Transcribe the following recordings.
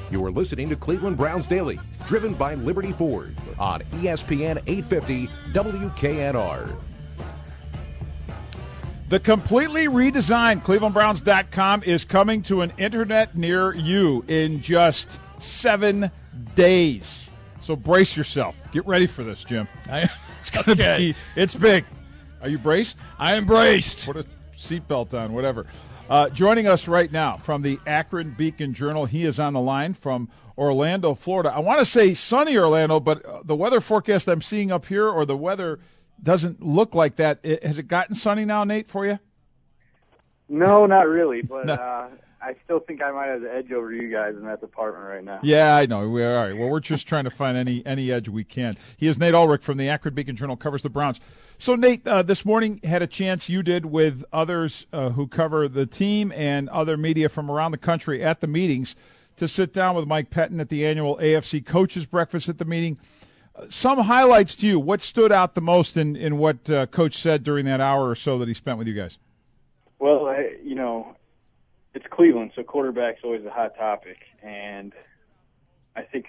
You are listening to Cleveland Browns Daily, driven by Liberty Ford on ESPN 850 WKNR. The completely redesigned ClevelandBrowns.com is coming to an internet near you in just 7 days. So brace yourself. Get ready for this, Jim. It's going to be, it's big. Are you braced? I am braced. Put a seatbelt on, whatever. Joining us right now from the Akron Beacon Journal, he is on the line from Orlando, Florida. I want to say sunny Orlando, but the weather forecast I'm seeing up here, or the weather doesn't look like that. Has it gotten sunny now, Nate, for you? No, not really, but No. I still think I might have the edge over you guys in that department right now. Yeah, I know. All right. Well, we're just trying to find any edge we can. He is Nate Ulrich from the Akron Beacon Journal, covers the Browns. So, Nate, this morning had a chance, you did, with others who cover the team and other media from around the country at the meetings to sit down with Mike Pettine at the annual AFC Coaches Breakfast at the meeting. Some highlights to you. What stood out the most in what Coach said during that hour or so that he spent with you guys? Well, it's Cleveland, so quarterback's always a hot topic. And I think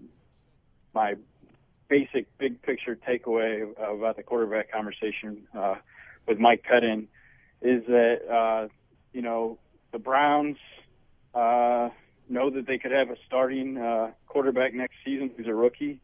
my basic big picture takeaway about the quarterback conversation with Mike Pettine is that, the Browns know that they could have a starting quarterback next season who's a rookie.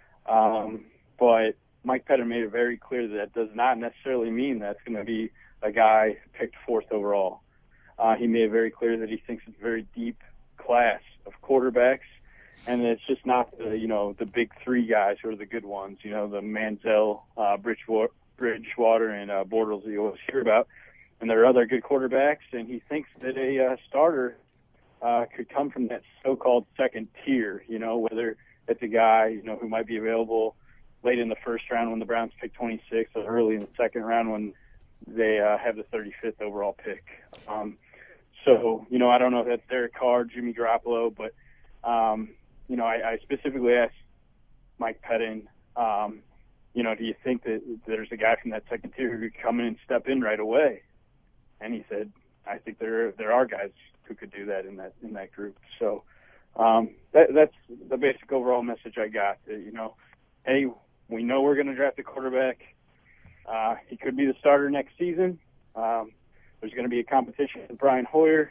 But Mike Pettine made it very clear that does not necessarily mean that's going to be a guy picked fourth overall. He made it very clear that he thinks it's a very deep class of quarterbacks, and it's just not the big three guys who are the good ones, the Manziel, Bridgewater, and Bortles that you always hear about. And there are other good quarterbacks, and he thinks that a starter could come from that so-called second tier, whether it's a guy, who might be available late in the first round when the Browns pick 26 or early in the second round when they have the 35th overall pick. So, I don't know if that's Derek Carr, Jimmy Garoppolo, but, I specifically asked Mike Pettine, do you think that there's a guy from that second tier who could come in and step in right away? And he said, I think there are guys who could do that in that group. So that's the basic overall message I got. Hey, we know we're going to draft a quarterback. He could be the starter next season. There's going to be a competition with Brian Hoyer.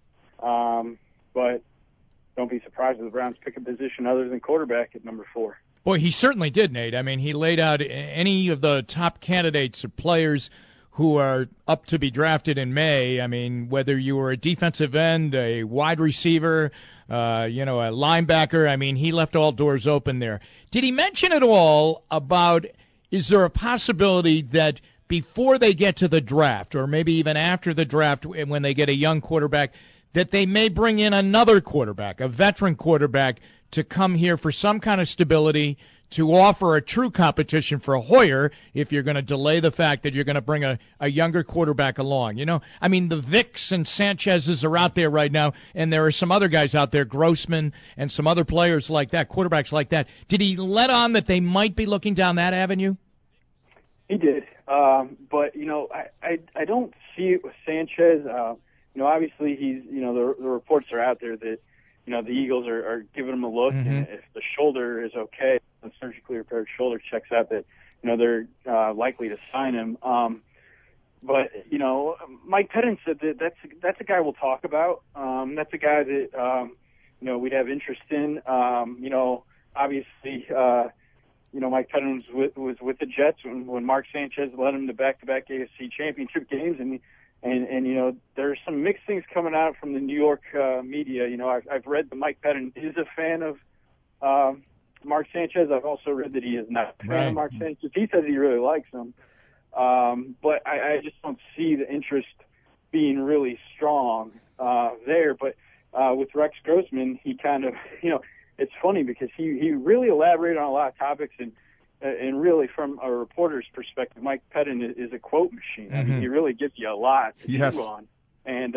But don't be surprised if the Browns pick a position other than quarterback at number 4. Boy, he certainly did, Nate. I mean, he laid out any of the top candidates or players who are up to be drafted in May. I mean, whether you were a defensive end, a wide receiver, a linebacker, I mean, he left all doors open there. Did he mention at all about, is there a possibility that before they get to the draft, or maybe even after the draft when they get a young quarterback, that they may bring in another quarterback, a veteran quarterback, to come here for some kind of stability, to offer a true competition for Hoyer if you're going to delay the fact that you're going to bring a younger quarterback along? I mean, the Vicks and Sanchez's are out there right now, and there are some other guys out there, Grossman and some other players like that, quarterbacks like that. Did he let on that they might be looking down that avenue? He did. But, I don't see it with Sanchez. Obviously he's, the reports are out there that, the Eagles are giving him a look, and if the shoulder is okay, the surgically repaired shoulder checks out, that, they're likely to sign him. But, Mike Pettine said that that's a guy we'll talk about. That's a guy that, we'd have interest in. Obviously, Mike Pettine was with the Jets when Mark Sanchez led them to back-to-back AFC championship games, and there's some mixed things coming out from the New York media. I've read that Mike Pettine is a fan of Mark Sanchez. I've also read that he is not a fan of Mark Sanchez. He says he really likes him. But I just don't see the interest being really strong there. But with Rex Grossman, he kind of, it's funny because he really elaborated on a lot of topics, and really from a reporter's perspective, Mike Pettine is a quote machine. I mean, he really gives you a lot to chew on. And,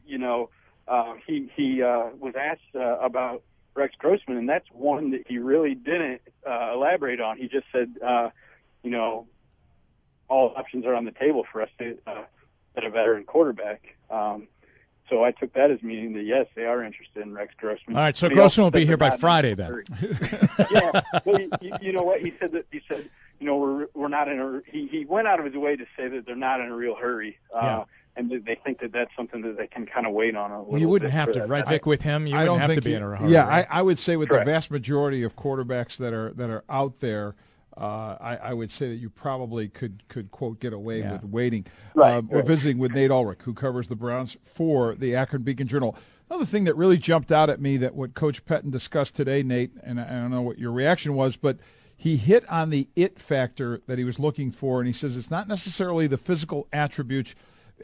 he was asked about Rex Grossman, and that's one that he really didn't elaborate on. He just said, all options are on the table for us to get a veteran quarterback. So I took that as meaning that, yes, they are interested in Rex Grossman. All right, so But he Grossman also will be said here they're by not in a Friday then. hurry. Yeah, well, you know what? He said, you know, we're not in a. He went out of his way to say that they're not in a real hurry. Yeah. And they think that that's something that they can kind of wait on a little You wouldn't bit have for to, that. right, Vic, with him? You I wouldn't don't have to think be he- in a hurry. Yeah, right? I would say with Correct. the vast majority of quarterbacks that are out there, I would say that you probably could quote get away Yeah. with waiting. Right, We're right. visiting with Nate Ulrich, who covers the Browns for the Akron Beacon Journal. Another thing that really jumped out at me that what Coach Pettin discussed today, Nate, and I don't know what your reaction was, but he hit on the it factor that he was looking for, and he says it's not necessarily the physical attributes.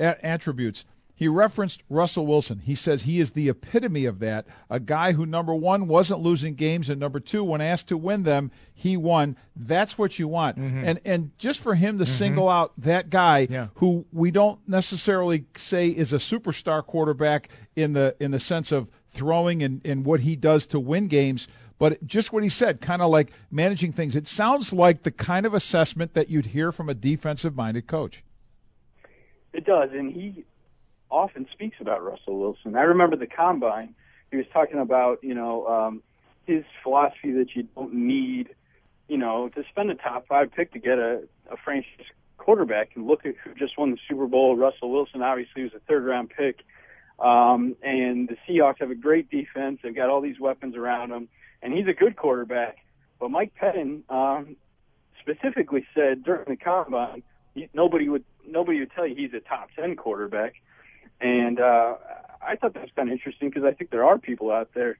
He referenced Russell Wilson. He says he is the epitome of that, a guy who, number one, wasn't losing games, and number two, when asked to win them, he won. That's what you want. And just for him to single out that guy Yeah. who we don't necessarily say is a superstar quarterback in the sense of throwing and what he does to win games, but just what he said, kind of like managing things. It sounds like the kind of assessment that you'd hear from a defensive-minded coach. It does, and he often speaks about Russell Wilson. I remember the Combine. He was talking about, his philosophy that you don't need, to spend a top 5 pick to get a franchise quarterback. And look at who just won the Super Bowl. Russell Wilson obviously was a 3rd-round pick. And the Seahawks have a great defense. They've got all these weapons around them. And he's a good quarterback. But Mike Pettin specifically said during the Combine, nobody would tell you he's a top 10 quarterback. And I thought that was kind of interesting because I think there are people out there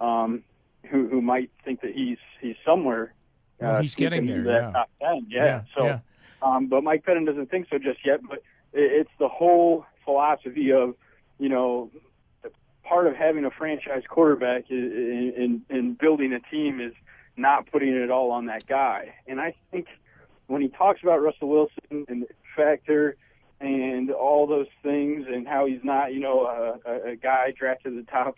who might think that he's somewhere. Well, he's getting into there, that yeah. top 10. Yeah, So, yeah. But Mike Pettin doesn't think so just yet. But it's the whole philosophy of, the part of having a franchise quarterback in building a team is not putting it all on that guy. And I think when he talks about Russell Wilson and the factor and all those things and how he's not, a guy drafted at the top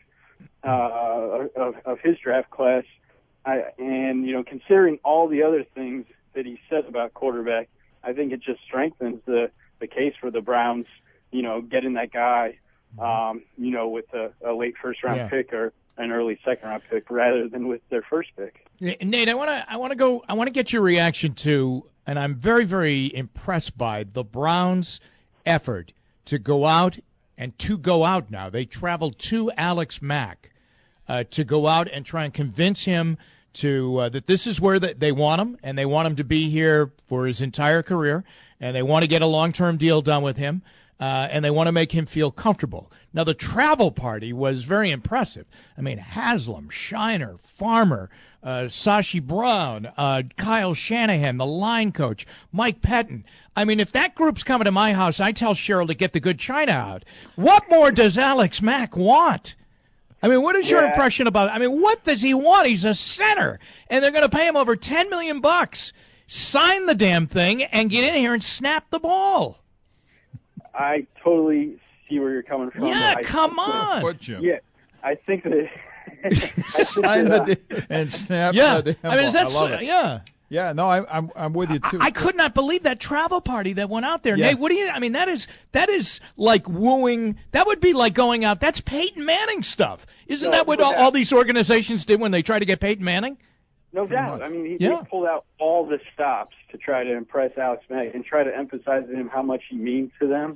of his draft class, considering all the other things that he said about quarterback, I think it just strengthens the case for the Browns, getting that guy, with a late 1st-round pick or an early 2nd-round pick rather than with their first pick. Nate, I want to get your reaction to, and I'm very, very impressed by the Browns' effort to go out now. They traveled to Alex Mack to go out and try and convince him to that this is where they want him, and they want him to be here for his entire career, and they want to get a long-term deal done with him, and they want to make him feel comfortable. Now, the travel party was very impressive. I mean, Haslam, Shiner, Farmer, Sashi Brown, Kyle Shanahan, the line coach, Mike Pettin. I mean, if that group's coming to my house, I tell Cheryl to get the good china out. What more does Alex Mack want? I mean, what is your impression about it? I mean, what does he want? He's a center, and they're going to pay him over $10 million. Sign the damn thing and get in here and snap the ball. I totally see where you're coming from. Yeah, come on. Yeah, I think that. Sign and snap the damn I mean, ball. that's I love it. yeah. Yeah, no, I'm with you too. I could not believe that travel party that went out there. Yeah. Nate, what do you? I mean, that is like wooing. That would be like going out. That's Peyton Manning stuff. Isn't that what all these organizations did when they tried to get Peyton Manning? No doubt. much. I mean, he pulled out all the stops to try to impress Alex Mack and try to emphasize to him how much he means to them.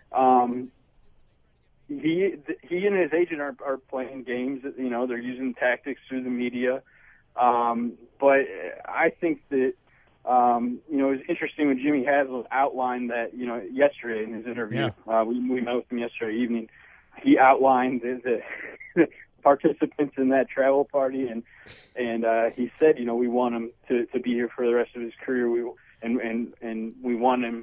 He and his agent are playing games. They're using tactics through the media. But I think that, it was interesting when Jimmy Haslam outlined that, yesterday in his interview. Yeah. We met with him yesterday evening. He outlined the participants in that travel party, and he said, we want him to be here for the rest of his career. And we want him,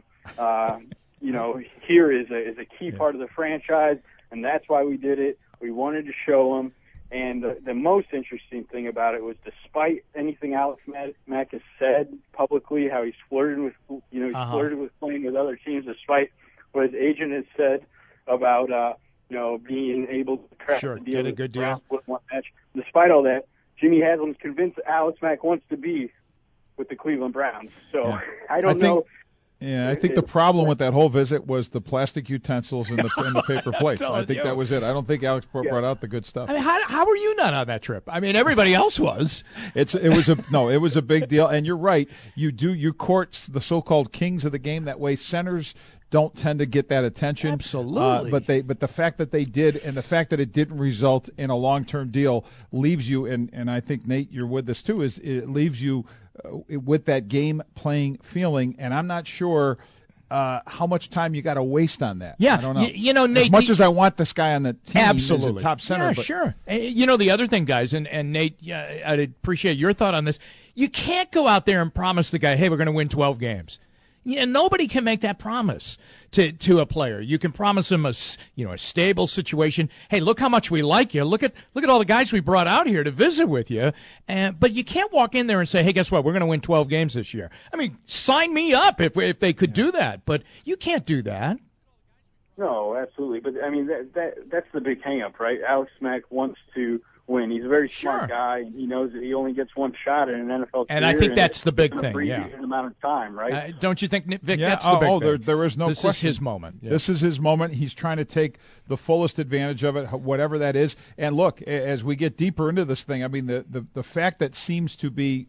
here is a key part of the franchise, and that's why we did it. We wanted to show him. And the most interesting thing about it was, despite anything Alex Mack has said publicly, how he's flirted with, flirted with playing with other teams, despite what his agent has said about, being able to crack the deal, get a good deal with one match. Despite all that, Jimmy Haslam's convinced Alex Mack wants to be with the Cleveland Browns. So I don't know Yeah, I think the problem with that whole visit was the plastic utensils and the paper plates. I think that was it. I don't think Alex brought out the good stuff. I mean, how were you not on that trip? I mean, everybody else was. It was a big deal. And you're right. You court the so-called kings of the game. That way, centers don't tend to get that attention. Absolutely. But the fact that they did, and the fact that it didn't result in a long-term deal, leaves you. And I think, Nate, you're with this too. Is it leaves you with that game-playing feeling, and I'm not sure how much time you got to waste on that. Yeah, I don't know. Nate, as much as I want this guy on the team absolutely. as a top center. Yeah, but sure. The other thing, guys, and Nate, I'd appreciate your thought on this. You can't go out there and promise the guy, hey, we're going to win 12 games. Yeah, nobody can make that promise to a player. You can promise him a stable situation. Hey, look how much we like you. Look at all the guys we brought out here to visit with you. But you can't walk in there and say, hey, guess what? We're going to win 12 games this year. I mean, sign me up if they could do that. But you can't do that. No, absolutely. But I mean, that's the big hang-up, right? Alex Mack wants to win. He's a very smart guy, and he knows that he only gets one shot in an NFL career. And I think that's the big thing, an amount of time, right? Don't you think, Vic, that's the big thing? There is no question. This is his moment. Yeah. This is his moment. He's trying to take the fullest advantage of it, whatever that is. And look, as we get deeper into this thing, I mean, the fact that seems to be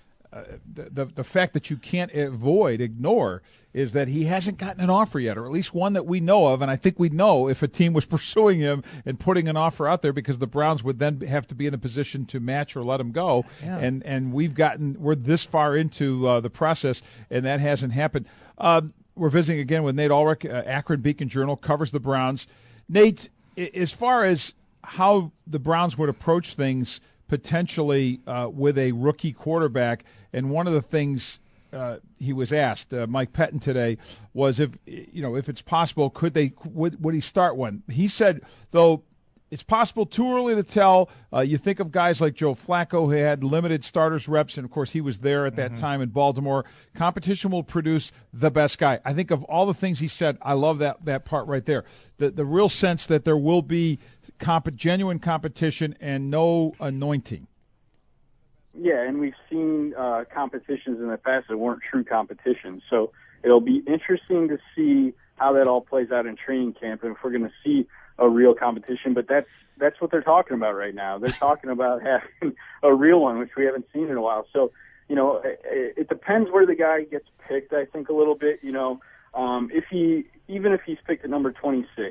the fact that you can't ignore is that he hasn't gotten an offer yet, or at least one that we know of. And I think we'd know if a team was pursuing him and putting an offer out there, because the Browns would then have to be in a position to match or let him go. Yeah. And we're this far into the process, and that hasn't happened. We're visiting again with Nate Ulrich, Akron Beacon Journal, covers the Browns. Nate, as far as how the Browns would approach things potentially with a rookie quarterback, and one of the things he was asked, Mike Pettin today, was if it's possible, would he start one? He said, though it's possible, too early to tell. You think of guys like Joe Flacco, who had limited starters reps, and of course he was there at that time in Baltimore. Competition will produce the best guy. I think of all the things he said, I love that part right there. The real sense that there will be genuine competition and no anointing. Yeah, and we've seen competitions in the past that weren't true competitions. So it'll be interesting to see how that all plays out in training camp, and if we're going to see a real competition. But that's what they're talking about right now. They're talking about having a real one, which we haven't seen in a while. So, it depends where the guy gets picked, I think, a little bit. If he's picked at number 26,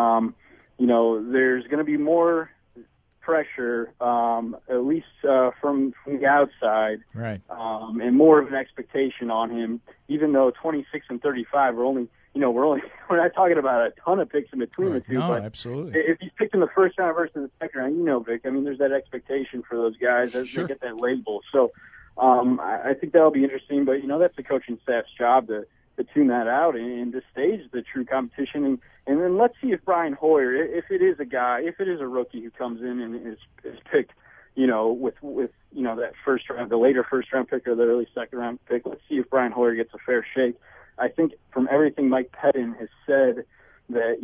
there's going to be more pressure, at least from the outside, right? And more of an expectation on him. Even though 26 and 35 are only, we're not talking about a ton of picks in between the two. No, but absolutely. If he's picked in the first round versus the second round, Vic, I mean, there's that expectation for those guys as they get that label. So I think that'll be interesting. But that's the coaching staff's job to tune that out and to stage the true competition. And then let's see if Brian Hoyer, if it is a rookie who comes in and is picked, with that first round, the later first round pick or the early second round pick, let's see if Brian Hoyer gets a fair shake. I think from everything Mike Pettin has said that,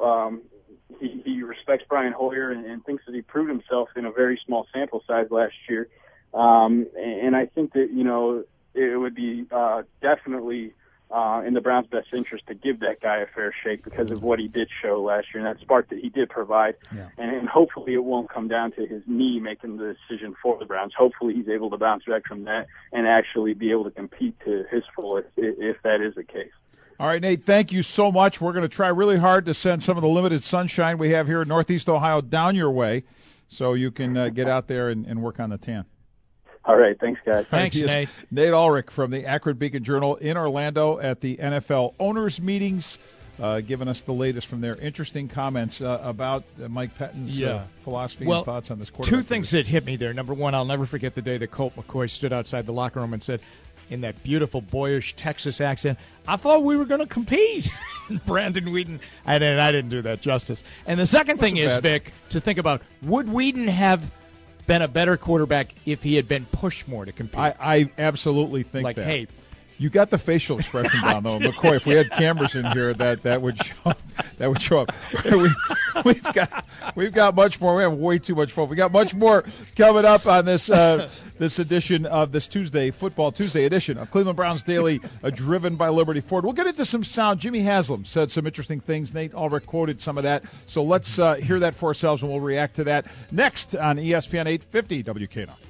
he respects Brian Hoyer and thinks that he proved himself in a very small sample size last year. And I think that, it would be definitely in the Browns' best interest to give that guy a fair shake because of what he did show last year and that spark that he did provide. Yeah. And hopefully it won't come down to his knee making the decision for the Browns. Hopefully he's able to bounce back from that and actually be able to compete to his fullest if that is the case. All right, Nate, thank you so much. We're going to try really hard to send some of the limited sunshine we have here in Northeast Ohio down your way so you can get out there and work on the tan. All right, thanks, guys. Thanks, Nate. Nate Ulrich from the Akron Beacon Journal in Orlando at the NFL owners' meetings, giving us the latest from their interesting comments about Mike Pettin's philosophy and thoughts on this quarterback. Two things that hit me there. Number one, I'll never forget the day that Colt McCoy stood outside the locker room and said, in that beautiful, boyish Texas accent, I thought we were going to compete. Brandon Weeden, I didn't do that justice. And the second thing is, Vic, to think about, would Weeden have been a better quarterback if he had been pushed more to compete? I absolutely think that. Hey, you got the facial expression down, though. McCoy, if we had cameras in here, that would show. that would show up. We've got much more. We have way too much fun. We got much more coming up on this this edition of this Football Tuesday edition of Cleveland Browns Daily, driven by Liberty Ford. We'll get into some sound. Jimmy Haslam said some interesting things. Nate Ulrich quoted some of that. So let's hear that for ourselves, and we'll react to that next on ESPN 850 WKNR.